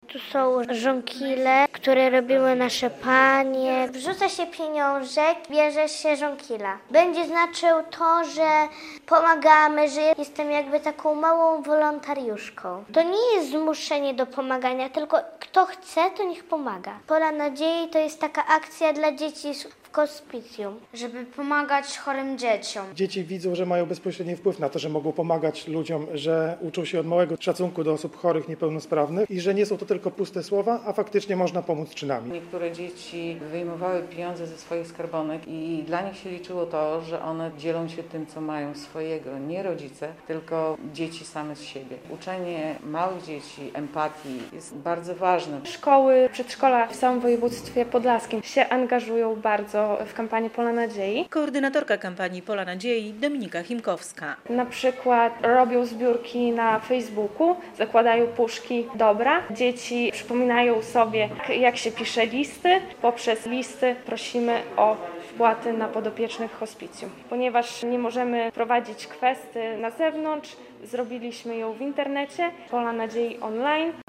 Tu są żonkile, które robiły nasze panie. Wrzuca się pieniążek, bierze się żonkila. Będzie znaczył to, że pomagamy, że jestem jakby taką małą wolontariuszką. To nie jest zmuszenie do pomagania, tylko kto chce, to niech pomaga. Pola Nadziei to jest taka akcja dla dzieci w hospicjum, żeby pomagać chorym dzieciom. Dzieci widzą, że mają bezpośredni wpływ na to, że mogą pomagać ludziom, że uczą się od małego szacunku do osób chorych, niepełnosprawnych i że nie są to tylko puste słowa, a faktycznie można pomóc czynami. Niektóre dzieci wyjmowały pieniądze ze swoich skarbonek i dla nich się liczyło to, że one dzielą się tym, co mają swojego. Nie rodzice, tylko dzieci same z siebie. Uczenie małych dzieci empatii jest bardzo ważne. Szkoły, przedszkola w całym województwie podlaskim się angażują bardzo w kampanię Pola Nadziei. Koordynatorka kampanii Pola Nadziei Dominika Chimkowska. Na przykład robią zbiórki na Facebooku, zakładają puszki dobra. Dzieci przypominają sobie, jak się pisze listy. Poprzez listy prosimy o wpłaty na podopiecznych hospicjum. Ponieważ nie możemy prowadzić kwesty na zewnątrz, zrobiliśmy ją w internecie, Pola Nadziei online.